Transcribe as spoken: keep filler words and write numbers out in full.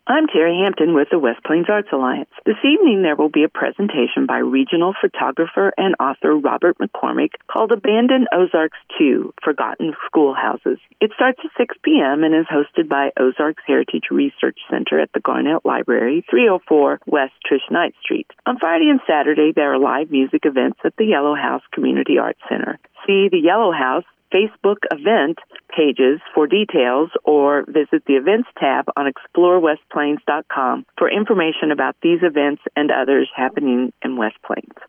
I'm Terry Hampton with the West Plains Arts Alliance. This evening there will be a presentation by regional photographer and author Robert McCormick called Abandoned Ozarks two, Forgotten Schoolhouses. It starts at six p.m. and is hosted by Ozarks Heritage Research Center at the Garnett Library, three oh four West Trish Knight Street. On Friday and Saturday there are live music events at the Yellow House Community Arts Center. See the Yellow House Facebook event pages for details or visit the events tab on explore west plains dot com for information about these events and others happening in West Plains.